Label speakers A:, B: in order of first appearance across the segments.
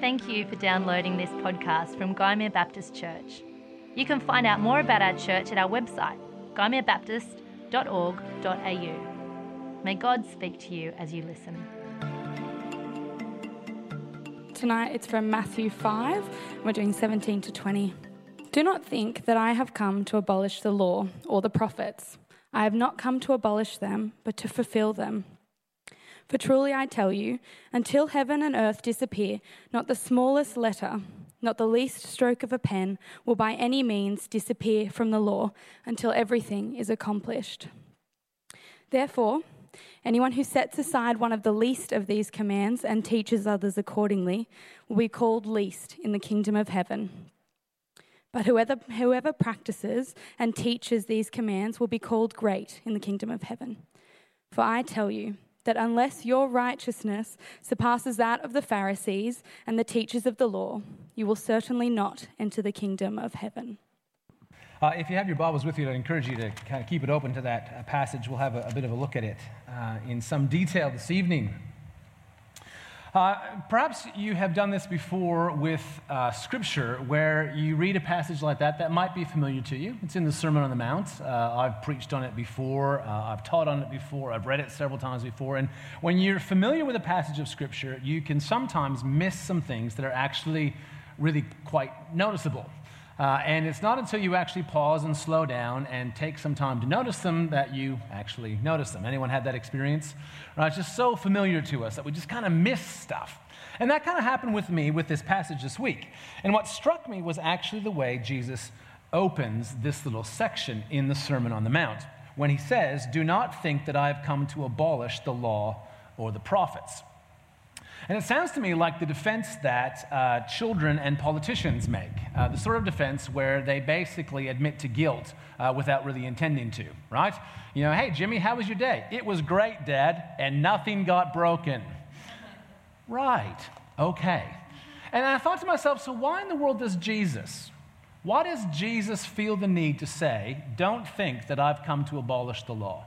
A: Thank you for downloading this podcast from Gymea Baptist Church. You can find out more about our church at our website, gymeabaptist.org.au. May God speak to you as you listen.
B: Tonight it's from Matthew 5. We're doing 17 to 20. Do not think that I have come to abolish the law or the prophets. I have not come to abolish them, but to fulfill them. For truly I tell you, until heaven and earth disappear, not the smallest letter, not the least stroke of a pen, will by any means disappear from the law until everything is accomplished. Therefore, anyone who sets aside one of the least of these commands and teaches others accordingly will be called least in the kingdom of heaven. But whoever practices and teaches these commands will be called great in the kingdom of heaven. For I tell you that unless your righteousness surpasses that of the Pharisees and the teachers of the law, you will certainly not enter the kingdom of heaven.
C: If you have your Bibles with you, I'd encourage you to kind of keep it open to that passage. We'll have a bit of a look at it in some detail this evening. Perhaps you have done this before with Scripture, where you read a passage like that might be familiar to you. It's in the Sermon on the Mount. I've preached on it before. I've taught on it before. I've read it several times before. And when you're familiar with a passage of Scripture, you can sometimes miss some things that are actually really quite noticeable. And it's not until you actually pause and slow down and take some time to notice them that you actually notice them. Anyone had that experience? It's just so familiar to us that we just kind of miss stuff. And that kind of happened with me with this passage this week. And what struck me was actually the way Jesus opens this little section in the Sermon on the Mount when he says, "Do not think that I have come to abolish the law or the prophets." And it sounds to me like the defense that children and politicians make, the sort of defense where they basically admit to guilt without really intending to, right? You know, "Hey, Jimmy, how was your day?" "It was great, Dad, and nothing got broken." Right, okay. And I thought to myself, so why in the world does Jesus feel the need to say, "Don't think that I've come to abolish the law"?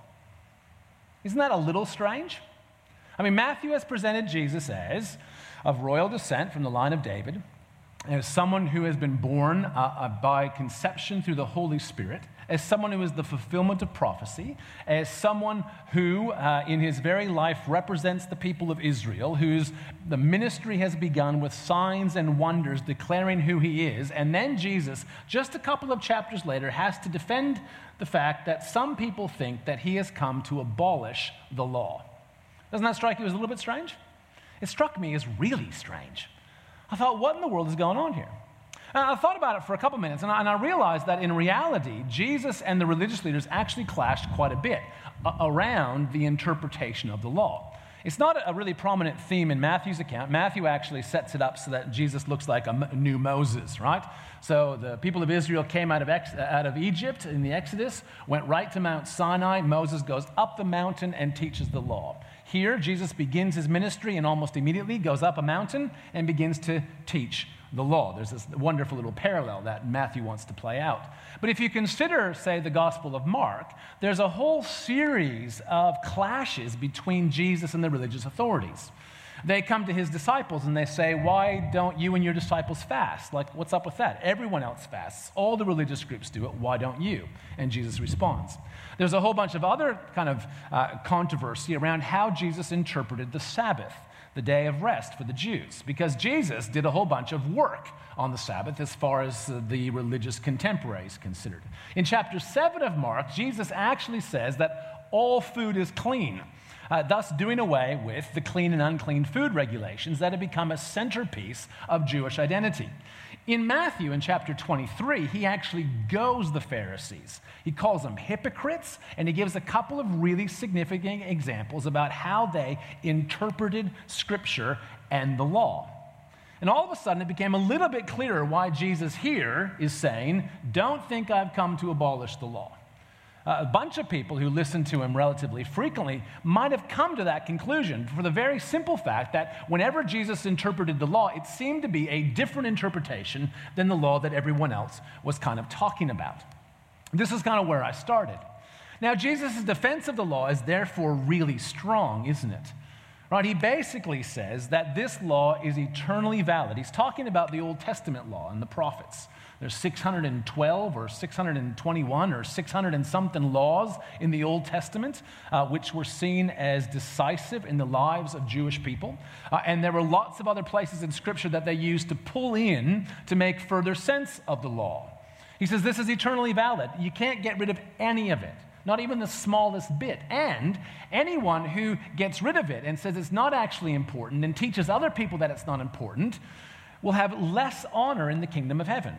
C: Isn't that a little strange? I mean, Matthew has presented Jesus as of royal descent from the line of David, as someone who has been born by conception through the Holy Spirit, as someone who is the fulfillment of prophecy, as someone who in his very life represents the people of Israel, the ministry has begun with signs and wonders declaring who he is. And then Jesus, just a couple of chapters later, has to defend the fact that some people think that he has come to abolish the law. Doesn't that strike you as a little bit strange? It struck me as really strange. I thought, what in the world is going on here? And I thought about it for a couple minutes, and I realized that in reality, Jesus and the religious leaders actually clashed quite a bit around the interpretation of the law. It's not a really prominent theme in Matthew's account. Matthew actually sets it up so that Jesus looks like a new Moses, right? So the people of Israel came out of Egypt in the Exodus, went right to Mount Sinai. Moses goes up the mountain and teaches the law. Here, Jesus begins his ministry and almost immediately goes up a mountain and begins to teach the law. There's this wonderful little parallel that Matthew wants to play out. But if you consider, say, the Gospel of Mark, there's a whole series of clashes between Jesus and the religious authorities. They come to his disciples and they say, "Why don't you and your disciples fast? Like, what's up with that? Everyone else fasts. All the religious groups do it. Why don't you?" And Jesus responds. There's a whole bunch of other kind of controversy around how Jesus interpreted the Sabbath, the day of rest for the Jews, because Jesus did a whole bunch of work on the Sabbath as far as the religious contemporaries considered. In chapter 7 of Mark, Jesus actually says that all food is clean, thus doing away with the clean and unclean food regulations that have become a centerpiece of Jewish identity. In Matthew, in chapter 23, he actually goes the Pharisees. He calls them hypocrites, and he gives a couple of really significant examples about how they interpreted Scripture and the law. And all of a sudden, it became a little bit clearer why Jesus here is saying, "Don't think I've come to abolish the law." A bunch of people who listen to him relatively frequently might have come to that conclusion for the very simple fact that whenever Jesus interpreted the law, it seemed to be a different interpretation than the law that everyone else was kind of talking about. This is kind of where I started. Now, Jesus' defense of the law is therefore really strong, isn't it? Right? He basically says that this law is eternally valid. He's talking about the Old Testament law and the prophets. There's 612 or 621 or 600 and something laws in the Old Testament, which were seen as decisive in the lives of Jewish people. And there were lots of other places in Scripture that they used to pull in to make further sense of the law. He says this is eternally valid. You can't get rid of any of it. Not even the smallest bit. And anyone who gets rid of it and says it's not actually important and teaches other people that it's not important will have less honor in the kingdom of heaven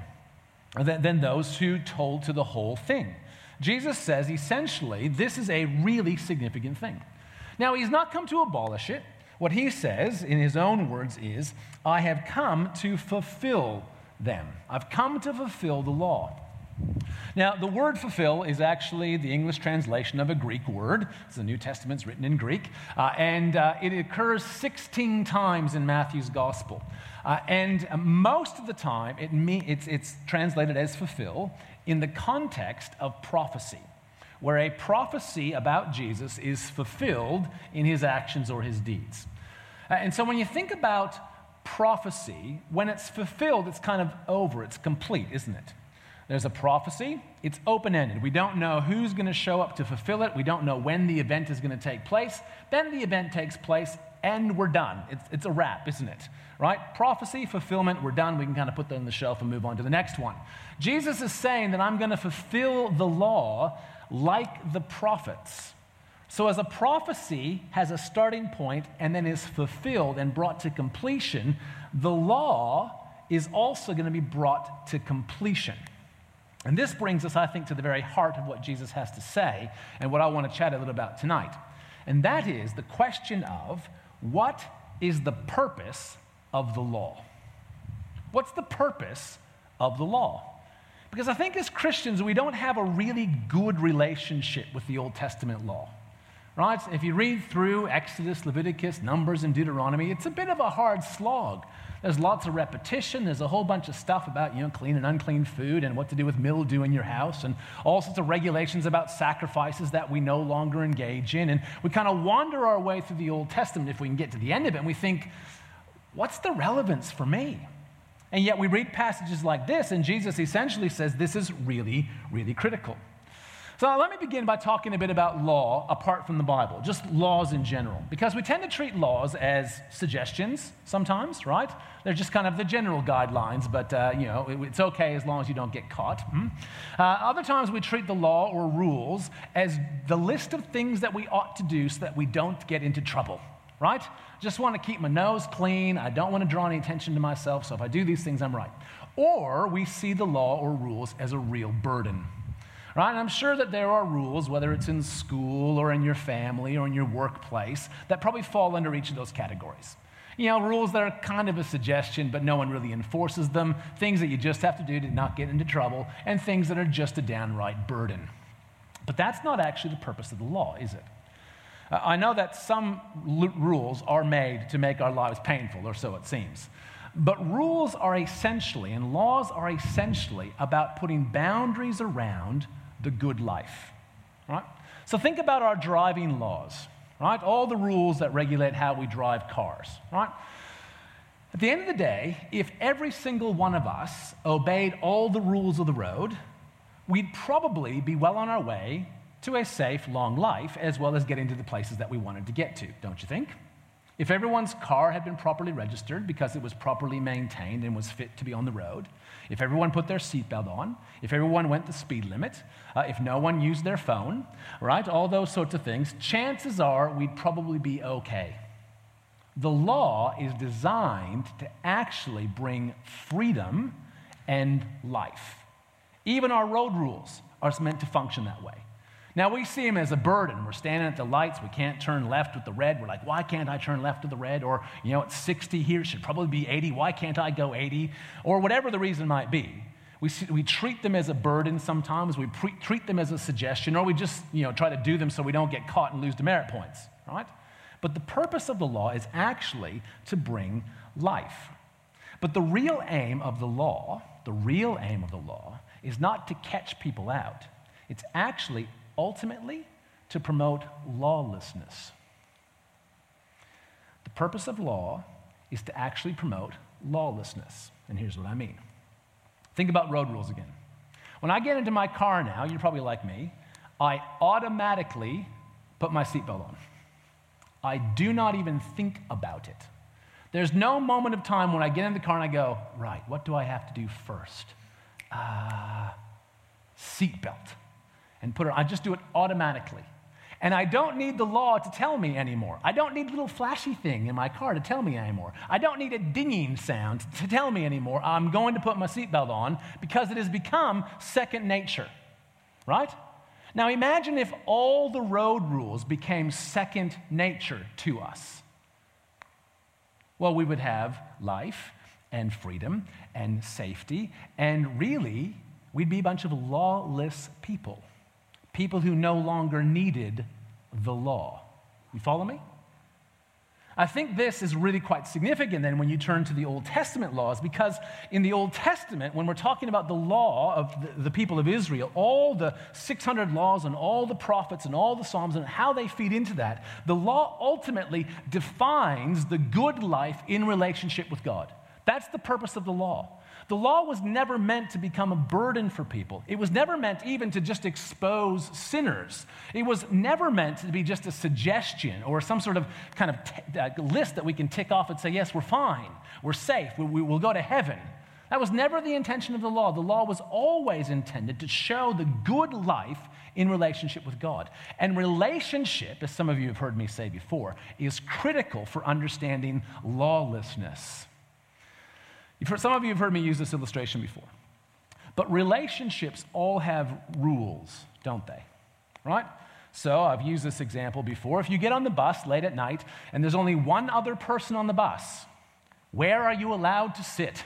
C: than those who hold to the whole thing. Jesus says essentially this is a really significant thing. Now, he's not come to abolish it. What he says in his own words is, I have come to fulfill them. I've come to fulfill the law. Now, the word fulfill is actually the English translation of a Greek word. The New Testament's written in Greek, and it occurs 16 times in Matthew's gospel. And most of the time, it's translated as fulfill in the context of prophecy, where a prophecy about Jesus is fulfilled in his actions or his deeds. And so when you think about prophecy, when it's fulfilled, it's kind of over, it's complete, isn't it? There's a prophecy, it's open-ended. We don't know who's going to show up to fulfill it. We don't know when the event is going to take place. Then the event takes place, and we're done. It's a wrap, isn't it? Right? Prophecy, fulfillment, we're done. We can kind of put that on the shelf and move on to the next one. Jesus is saying that I'm going to fulfill the law like the prophets. So as a prophecy has a starting point and then is fulfilled and brought to completion, the law is also going to be brought to completion. And this brings us, I think, to the very heart of what Jesus has to say and what I want to chat a little about tonight. And that is the question of what is the purpose of the law? What's the purpose of the law? Because I think as Christians, we don't have a really good relationship with the Old Testament law. Right? If you read through Exodus, Leviticus, Numbers, and Deuteronomy, it's a bit of a hard slog. There's lots of repetition. There's a whole bunch of stuff about, clean and unclean food and what to do with mildew in your house and all sorts of regulations about sacrifices that we no longer engage in. And we kind of wander our way through the Old Testament if we can get to the end of it, and we think, what's the relevance for me? And yet we read passages like this, and Jesus essentially says this is really, really critical. So let me begin by talking a bit about law apart from the Bible, just laws in general, because we tend to treat laws as suggestions sometimes, right? They're just kind of the general guidelines, but it's okay as long as you don't get caught. Other times we treat the law or rules as the list of things that we ought to do so that we don't get into trouble, right? Just want to keep my nose clean. I don't want to draw any attention to myself, so if I do these things, I'm right. Or we see the law or rules as a real burden. Right? And I'm sure that there are rules, whether it's in school or in your family or in your workplace, that probably fall under each of those categories. Rules that are kind of a suggestion, but no one really enforces them, things that you just have to do to not get into trouble, and things that are just a downright burden. But that's not actually the purpose of the law, is it? I know that some rules are made to make our lives painful, or so it seems. But rules are essentially, and laws are essentially, about putting boundaries around the good life, right? So think about our driving laws, right? All the rules that regulate how we drive cars, right? At the end of the day, if every single one of us obeyed all the rules of the road, we'd probably be well on our way to a safe, long life, as well as getting to the places that we wanted to get to, don't you think? If everyone's car had been properly registered because it was properly maintained and was fit to be on the road, if everyone put their seatbelt on, if everyone went the speed limit, if no one used their phone, right, all those sorts of things, chances are we'd probably be okay. The law is designed to actually bring freedom and life. Even our road rules are meant to function that way. Now, we see them as a burden. We're standing at the lights. We can't turn left with the red. We're like, why can't I turn left with the red? Or, it's 60 here. It should probably be 80. Why can't I go 80? Or whatever the reason might be. We treat them as a burden sometimes. We treat them as a suggestion. Or we just, try to do them so we don't get caught and lose demerit points, right? But the purpose of the law is actually to bring life. But the real aim of the law is not to catch people out. It's actually ultimately to promote lawlessness. purpose of law is to actually promote lawlessness. And here's what I mean. Think about road rules again. When I get into my car now, you're probably like me, I automatically put my seatbelt on. I do not even think about it. There's no moment of time when I get in the car and I go, right, what do I have to do first? Seatbelt. And put it on. I just do it automatically. And I don't need the law to tell me anymore. I don't need a little flashy thing in my car to tell me anymore. I don't need a dinging sound to tell me anymore. I'm going to put my seatbelt on because it has become second nature, right? Now imagine if all the road rules became second nature to us. Well, we would have life and freedom and safety, and really, we'd be a bunch of lawless people. People who no longer needed the law. You follow me? I think this is really quite significant then when you turn to the Old Testament laws, because in the Old Testament, when we're talking about the law of the people of Israel, all the 600 laws and all the prophets and all the Psalms and how they feed into that, the law ultimately defines the good life in relationship with God. That's the purpose of the law. The law was never meant to become a burden for people. It was never meant even to just expose sinners. It was never meant to be just a suggestion or some sort of kind of list that we can tick off and say, yes, we're fine, we're safe, we'll go to heaven. That was never the intention of the law. The law was always intended to show the good life in relationship with God. And relationship, as some of you have heard me say before, is critical for understanding lawlessness. Some of you have heard me use this illustration before. But relationships all have rules, don't they? Right? So I've used this example before. If you get on the bus late at night and there's only one other person on the bus, where are you allowed to sit?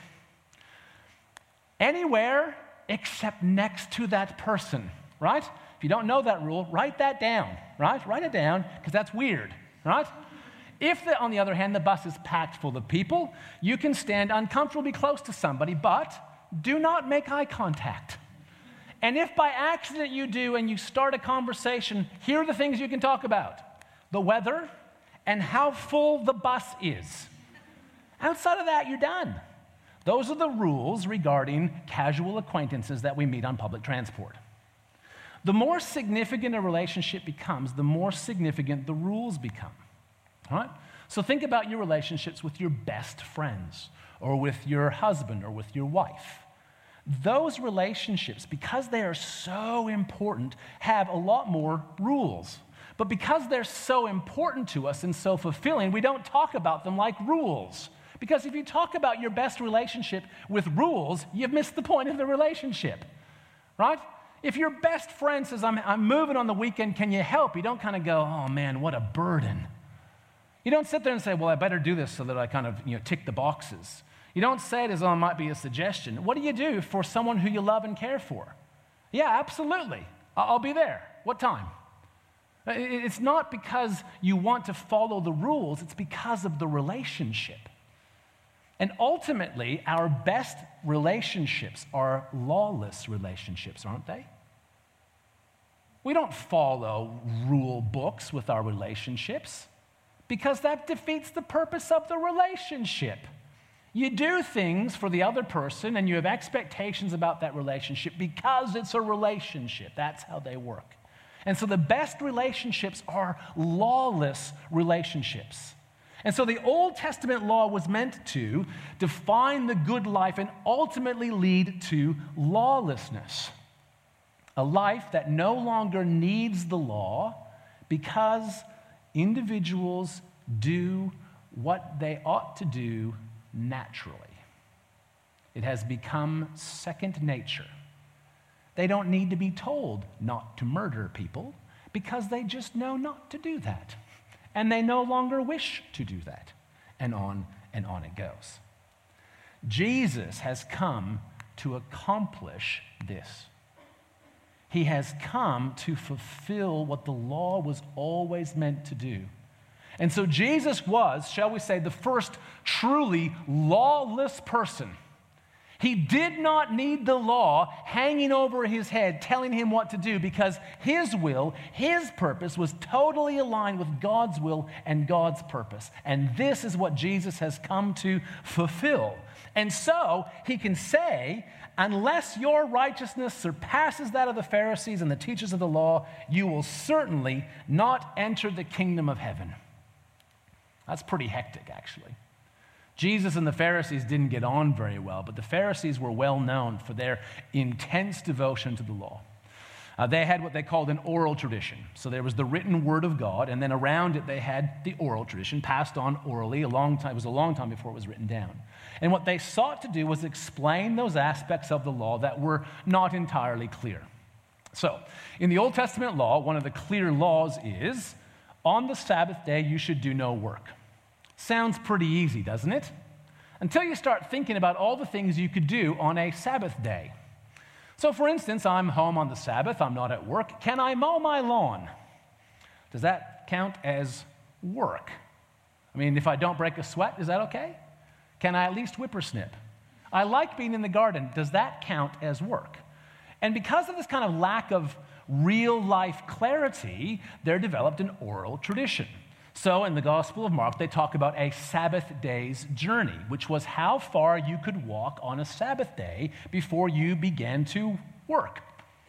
C: Anywhere except next to that person, right? If you don't know that rule, write that down, right? Write it down, because that's weird, right? If, on the other hand, the bus is packed full of people, you can stand uncomfortably close to somebody, but do not make eye contact. And if by accident you do and you start a conversation, here are the things you can talk about: the weather and how full the bus is. Outside of that, you're done. Those are the rules regarding casual acquaintances that we meet on public transport. The more significant a relationship becomes, the more significant the rules become. All right? So think about your relationships with your best friends, or with your husband, or with your wife. Those relationships, because they are so important, have a lot more rules. But because they're so important to us and so fulfilling, we don't talk about them like rules. Because if you talk about your best relationship with rules, you've missed the point of the relationship, right? If your best friend says, I'm moving on the weekend, can you help? You don't kind of go, oh man, what a burden. You don't sit there and say, well, I better do this so that I kind of tick the boxes. You don't say it as though it might be a suggestion. What do you do for someone who you love and care for? Yeah, absolutely. I'll be there. What time? It's not because you want to follow the rules. It's because of the relationship. And ultimately, our best relationships are lawless relationships, aren't they? We don't follow rule books with our relationships, because that defeats the purpose of the relationship. You do things for the other person and you have expectations about that relationship because it's a relationship. That's how they work. And so the best relationships are lawless relationships. And so the Old Testament law was meant to define the good life and ultimately lead to lawlessness. A life that no longer needs the law because individuals do what they ought to do naturally. It has become second nature. They don't need to be told not to murder people because they just know not to do that. And they no longer wish to do that. And on it goes. Jesus has come to accomplish this. He has come to fulfill what the law was always meant to do. And so Jesus was, shall we say, the first truly lawless person. He did not need the law hanging over his head, telling him what to do, because his will, his purpose was totally aligned with God's will and God's purpose. And this is what Jesus has come to fulfill. And so he can say, unless your righteousness surpasses that of the Pharisees and the teachers of the law, you will certainly not enter the kingdom of heaven. That's pretty hectic, actually. Jesus and the Pharisees didn't get on very well, but the Pharisees were well known for their intense devotion to the law. They had what they called an oral tradition. So there was the written word of God, and then around it they had the oral tradition passed on orally. It was a long time before it was written down. And what they sought to do was explain those aspects of the law that were not entirely clear. So in the Old Testament law, one of the clear laws is, on the Sabbath day you should do no work. Sounds pretty easy, doesn't it? Until you start thinking about all the things you could do on a Sabbath day. So, for instance, I'm home on the Sabbath, I'm not at work. Can I mow my lawn? Does that count as work? I mean, if I don't break a sweat, is that okay? Can I at least whippersnip? I like being in the garden. Does that count as work? And because of this kind of lack of real-life clarity, there developed an oral tradition. So in the Gospel of Mark, they talk about a Sabbath day's journey, which was how far you could walk on a Sabbath day before you began to work.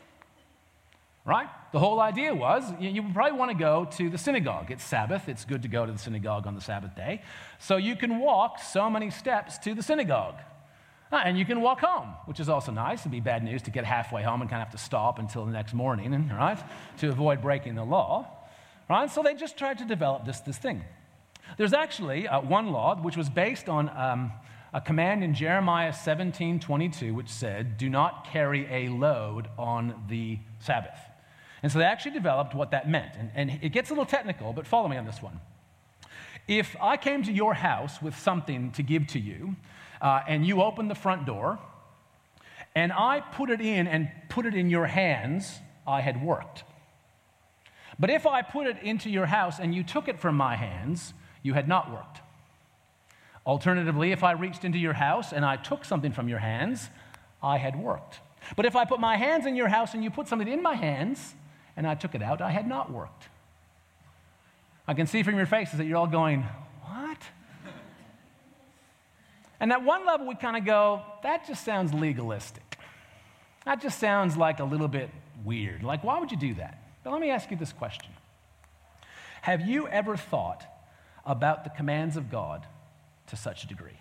C: Right? The whole idea was you probably want to go to the synagogue. It's Sabbath. It's good to go to the synagogue on the Sabbath day. So you can walk so many steps to the synagogue. And you can walk home, which is also nice. It'd be bad news to get halfway home and kind of have to stop until the next morning, right, to avoid breaking the law. Right? So they just tried to develop this thing. There's actually one law which was based on a command in Jeremiah 17:22, which said, do not carry a load on the Sabbath. And so they actually developed what that meant. And it gets a little technical, but follow me on this one. If I came to your house with something to give to you, and you opened the front door, and I put it in your hands, I had worked. But if I put it into your house and you took it from my hands, you had not worked. Alternatively, if I reached into your house and I took something from your hands, I had worked. But if I put my hands in your house and you put something in my hands and I took it out, I had not worked. I can see from your faces that you're all going, what? And at one level we kind of go, that just sounds legalistic. That just sounds like a little bit weird. Like, why would you do that? But let me ask you this question. Have you ever thought about the commands of God to such a degree?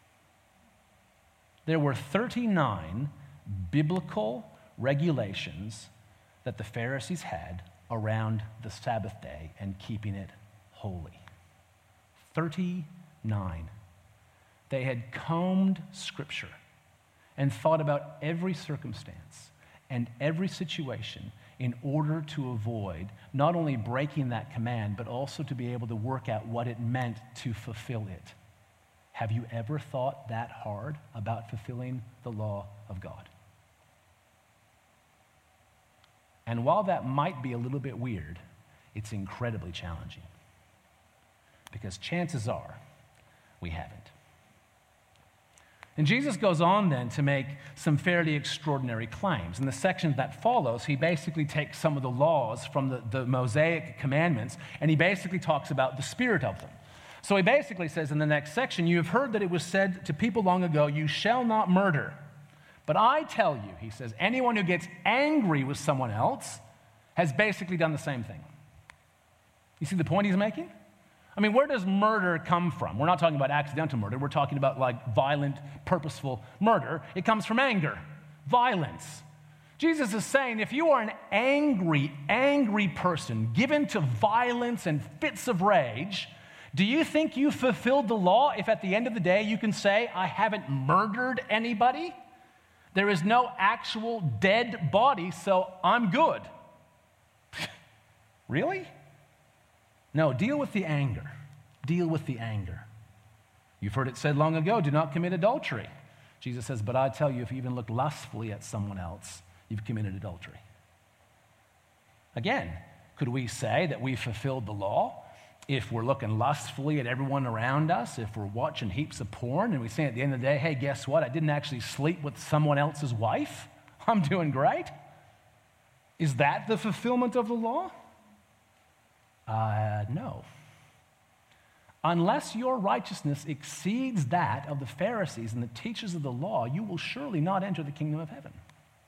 C: There were 39 biblical regulations that the Pharisees had around the Sabbath day and keeping it holy. 39. They had combed Scripture and thought about every circumstance and every situation in order to avoid not only breaking that command, but also to be able to work out what it meant to fulfill it. Have you ever thought that hard about fulfilling the law of God? And while that might be a little bit weird, it's incredibly challenging. Because chances are, we haven't. And Jesus goes on then to make some fairly extraordinary claims. In the section that follows, he basically takes some of the laws from the Mosaic commandments, and he basically talks about the spirit of them. So he basically says in the next section, you have heard that it was said to people long ago, you shall not murder. But I tell you, he says, anyone who gets angry with someone else has basically done the same thing. You see the point he's making? I mean, where does murder come from? We're not talking about accidental murder. We're talking about like violent, purposeful murder. It comes from anger, violence. Jesus is saying if you are an angry person given to violence and fits of rage, do you think you fulfilled the law if at the end of the day you can say, I haven't murdered anybody? There is no actual dead body, so I'm good. Really? No, deal with the anger. Deal with the anger. You've heard it said long ago, do not commit adultery. Jesus says, but I tell you, if you even look lustfully at someone else, you've committed adultery. Again, could we say that we fulfilled the law if we're looking lustfully at everyone around us, if we're watching heaps of porn and we say at the end of the day, hey, guess what? I didn't actually sleep with someone else's wife. I'm doing great. Is that the fulfillment of the law? No. Unless your righteousness exceeds that of the Pharisees and the teachers of the law, you will surely not enter the kingdom of heaven.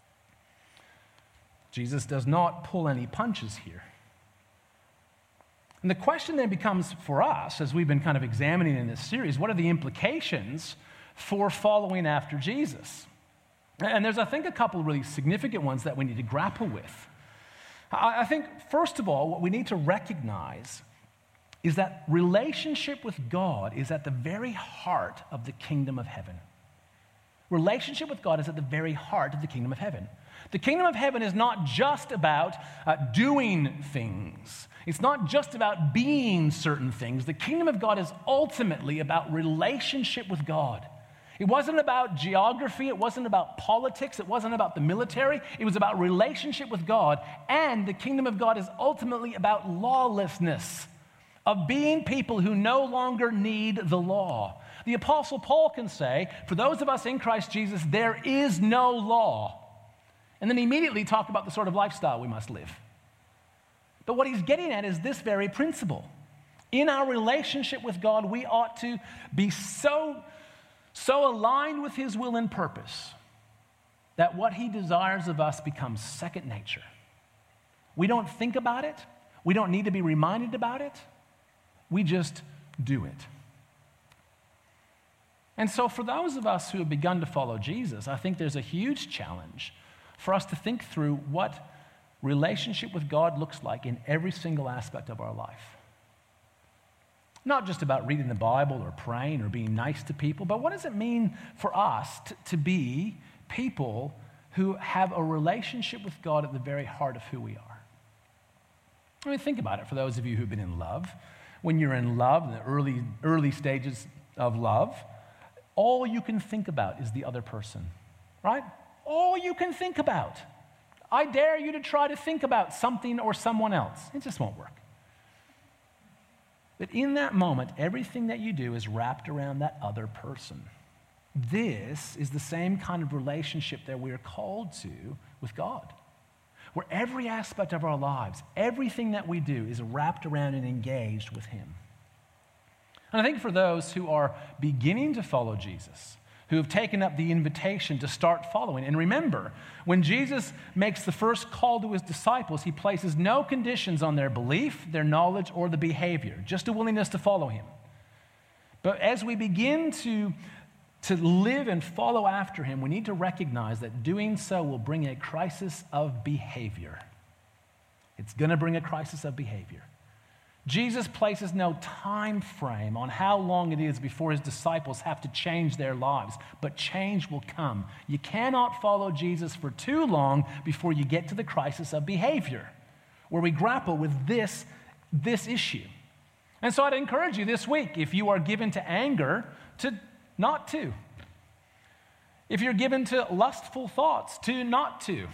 C: Jesus does not pull any punches here. And the question then becomes for us, as we've been kind of examining in this series, what are the implications for following after Jesus? And there's, I think, a couple of really significant ones that we need to grapple with. I think, first of all, what we need to recognize is that relationship with God is at the very heart of the kingdom of heaven. Relationship with God is at the very heart of the kingdom of heaven. The kingdom of heaven is not just about doing things. It's not just about being certain things. The kingdom of God is ultimately about relationship with God. It wasn't about geography. It wasn't about politics. It wasn't about the military. It was about relationship with God. And the kingdom of God is ultimately about lawlessness, of being people who no longer need the law. The Apostle Paul can say, for those of us in Christ Jesus, there is no law. And then immediately talk about the sort of lifestyle we must live. But what he's getting at is this very principle. In our relationship with God, we ought to be so aligned with his will and purpose that what he desires of us becomes second nature. We don't think about it. We don't need to be reminded about it. We just do it. And so for those of us who have begun to follow Jesus, I think there's a huge challenge for us to think through what relationship with God looks like in every single aspect of our life. Not just about reading the Bible or praying or being nice to people, but what does it mean for us to be people who have a relationship with God at the very heart of who we are? I mean, think about it for those of you who've been in love. When you're in love, in the early stages of love, all you can think about is the other person, right? All you can think about. I dare you to try to think about something or someone else. It just won't work. But in that moment, everything that you do is wrapped around that other person. This is the same kind of relationship that we are called to with God, where every aspect of our lives, everything that we do is wrapped around and engaged with him. And I think for those who are beginning to follow Jesus, who have taken up the invitation to start following. And remember, when Jesus makes the first call to his disciples, he places no conditions on their belief, their knowledge, or the behavior, just a willingness to follow him. But as we begin to live and follow after him, we need to recognize that doing so will bring a crisis of behavior. It's going to bring a crisis of behavior. Jesus places no time frame on how long it is before his disciples have to change their lives, but change will come. You cannot follow Jesus for too long before you get to the crisis of behavior, where we grapple with this issue. And so I'd encourage you this week, if you are given to anger, to not to. If you're given to lustful thoughts, to not to.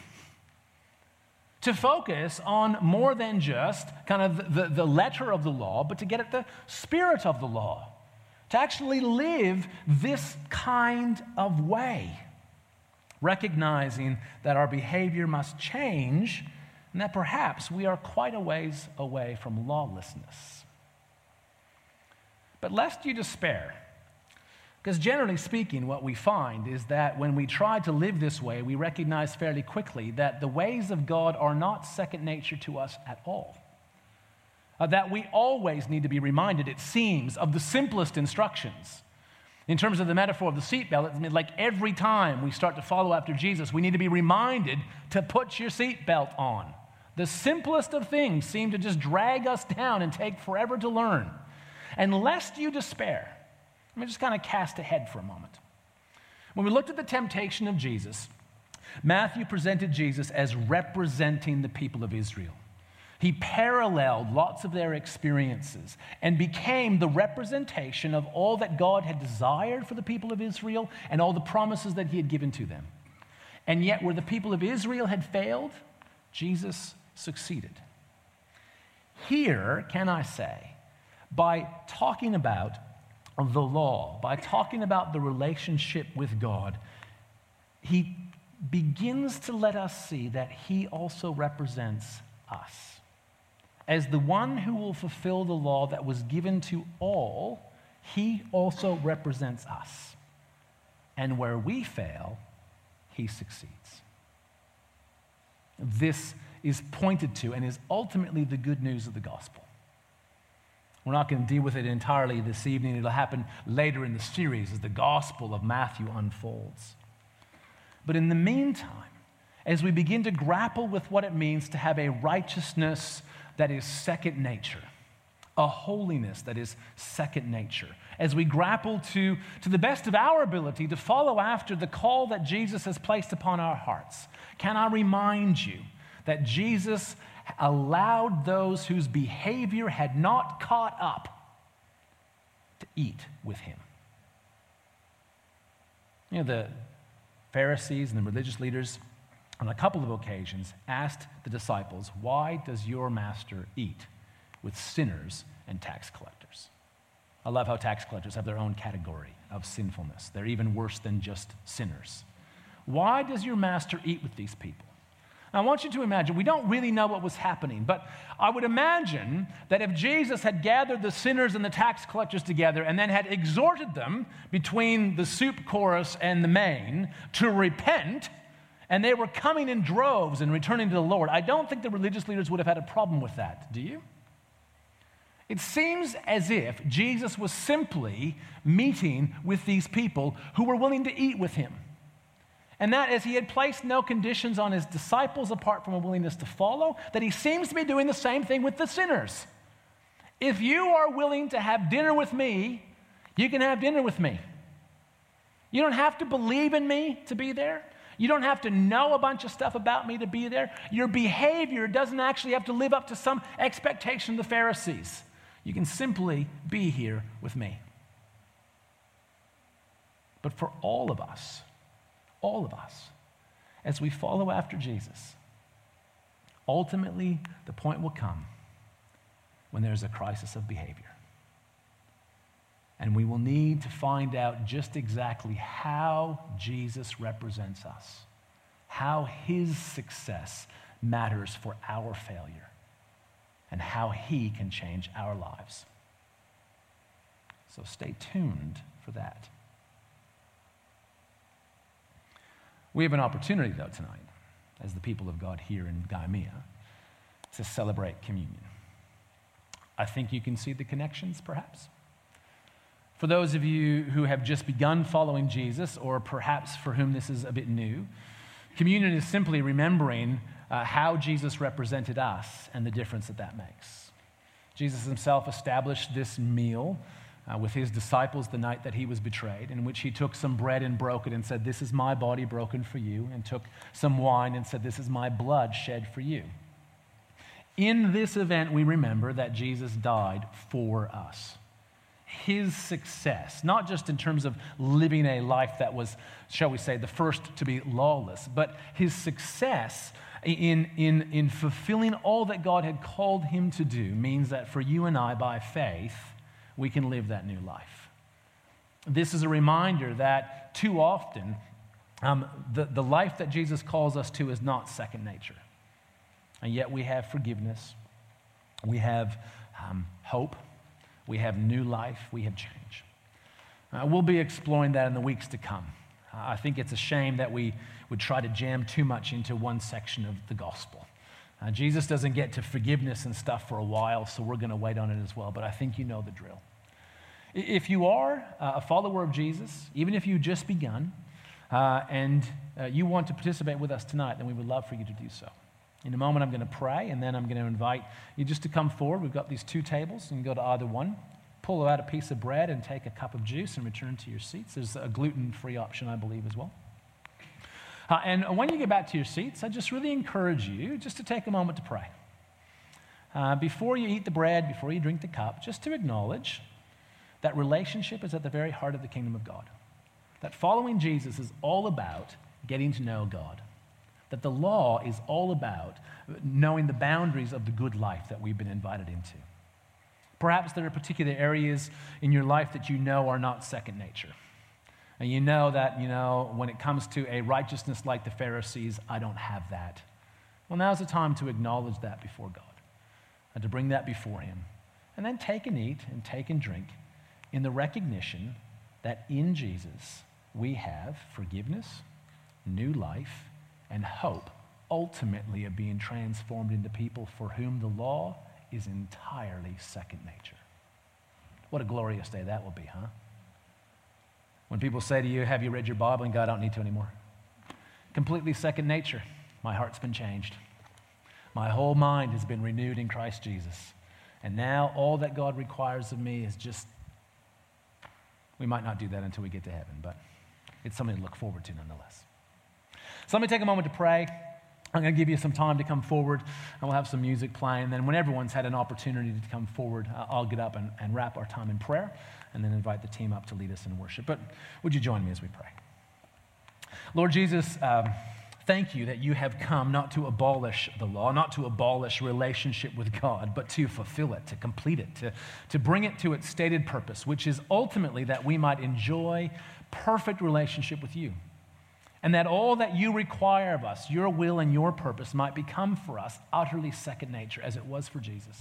C: To focus on more than just kind of the letter of the law, but to get at the spirit of the law. To actually live this kind of way. Recognizing that our behavior must change and that perhaps we are quite a ways away from lawlessness. But lest you despair, because generally speaking, what we find is that when we try to live this way, we recognize fairly quickly that the ways of God are not second nature to us at all. That we always need to be reminded, it seems, of the simplest instructions. In terms of the metaphor of the seatbelt, it's like every time we start to follow after Jesus, we need to be reminded to put your seatbelt on. The simplest of things seem to just drag us down and take forever to learn. And lest you despair, let me just kind of cast ahead for a moment. When we looked at the temptation of Jesus, Matthew presented Jesus as representing the people of Israel. He paralleled lots of their experiences and became the representation of all that God had desired for the people of Israel and all the promises that he had given to them. And yet, where the people of Israel had failed, Jesus succeeded. Here, can I say, by talking about the law, by talking about the relationship with God, he begins to let us see that he also represents us. As the one who will fulfill the law that was given to all, he also represents us. And where we fail, he succeeds. This is pointed to and is ultimately the good news of the gospel. We're not going to deal with it entirely this evening. It'll happen later in the series as the gospel of Matthew unfolds. But in the meantime, as we begin to grapple with what it means to have a righteousness that is second nature, a holiness that is second nature, as we grapple to the best of our ability to follow after the call that Jesus has placed upon our hearts, can I remind you that Jesus allowed those whose behavior had not caught up to eat with him? You know, the Pharisees and the religious leaders on a couple of occasions asked the disciples, "Why does your master eat with sinners and tax collectors?" I love how tax collectors have their own category of sinfulness. They're even worse than just sinners. Why does your master eat with these people? I want you to imagine, we don't really know what was happening, but I would imagine that if Jesus had gathered the sinners and the tax collectors together and then had exhorted them between the soup chorus and the main to repent, and they were coming in droves and returning to the Lord, I don't think the religious leaders would have had a problem with that. Do you? It seems as if Jesus was simply meeting with these people who were willing to eat with him. And that as he had placed no conditions on his disciples apart from a willingness to follow, that he seems to be doing the same thing with the sinners. If you are willing to have dinner with me, you can have dinner with me. You don't have to believe in me to be there. You don't have to know a bunch of stuff about me to be there. Your behavior doesn't actually have to live up to some expectation of the Pharisees. You can simply be here with me. But for all of us, as we follow after Jesus, ultimately the point will come when there's a crisis of behavior. And we will need to find out just exactly how Jesus represents us, how his success matters for our failure, and how he can change our lives. So stay tuned for that. We have an opportunity, though, tonight, as the people of God here in Gaimea, to celebrate communion. I think you can see the connections, perhaps. For those of you who have just begun following Jesus, or perhaps for whom this is a bit new, communion is simply remembering how Jesus represented us and the difference that that makes. Jesus himself established this meal with his disciples the night that he was betrayed, in which he took some bread and broke it and said, "This is my body broken for you," and took some wine and said, "This is my blood shed for you." In this event, we remember that Jesus died for us. His success, not just in terms of living a life that was, shall we say, the first to be lawless, but his success in fulfilling all that God had called him to do means that for you and I, by faith, we can live that new life. This is a reminder that too often, the life that Jesus calls us to is not second nature. And yet we have forgiveness, we have hope, we have new life, we have change. We'll be exploring that in the weeks to come. I think it's a shame that we would try to jam too much into one section of the gospel. Jesus doesn't get to forgiveness and stuff for a while, so we're going to wait on it as well, but I think you know the drill. If you are a follower of Jesus, even if you've just begun, and you want to participate with us tonight, then we would love for you to do so. In a moment, I'm going to pray, and then I'm going to invite you just to come forward. We've got these two tables. You can go to either one, pull out a piece of bread, and take a cup of juice and return to your seats. There's a gluten-free option, I believe, as well. And when you get back to your seats, I just really encourage you just to take a moment to pray. Before you eat the bread, before you drink the cup, just to acknowledge that relationship is at the very heart of the kingdom of God. That following Jesus is all about getting to know God. That the law is all about knowing the boundaries of the good life that we've been invited into. Perhaps there are particular areas in your life that you know are not second nature. And you know that, when it comes to a righteousness like the Pharisees, I don't have that. Well, now's the time to acknowledge that before God and to bring that before Him. And then take and eat and take and drink in the recognition that in Jesus we have forgiveness, new life, and hope, ultimately of being transformed into people for whom the law is entirely second nature. What a glorious day that will be, huh? When people say to you, have you read your Bible? And go, I don't need to anymore. Completely second nature. My heart's been changed. My whole mind has been renewed in Christ Jesus. And now all that God requires of me is just, we might not do that until we get to heaven, but it's something to look forward to nonetheless. So let me take a moment to pray. I'm going to give you some time to come forward, and we'll have some music playing. And then when everyone's had an opportunity to come forward, I'll get up and wrap our time in prayer, and then invite the team up to lead us in worship. But would you join me as we pray? Lord Jesus, thank you that you have come not to abolish the law, not to abolish relationship with God, but to fulfill it, to complete it, to bring it to its stated purpose, which is ultimately that we might enjoy perfect relationship with you. And that all that you require of us, your will and your purpose, might become for us utterly second nature, as it was for Jesus.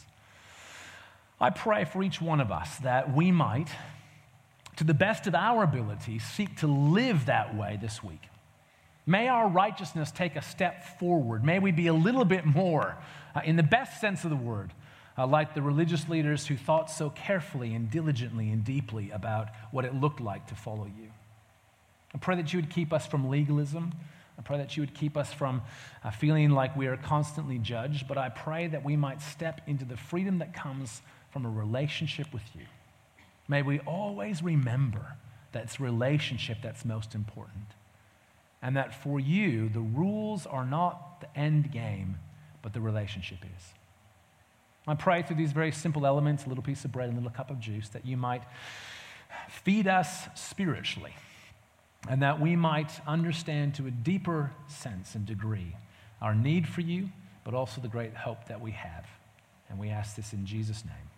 C: I pray for each one of us that we might, to the best of our ability, seek to live that way this week. May our righteousness take a step forward. May we be a little bit more, in the best sense of the word, like the religious leaders who thought so carefully and diligently and deeply about what it looked like to follow you. I pray that you would keep us from legalism. I pray that you would keep us from feeling like we are constantly judged, but I pray that we might step into the freedom that comes from a relationship with you. May we always remember that it's relationship that's most important, and that for you, the rules are not the end game, but the relationship is. I pray through these very simple elements, a little piece of bread and a little cup of juice, that you might feed us spiritually, and that we might understand to a deeper sense and degree our need for you, but also the great hope that we have. And we ask this in Jesus' name.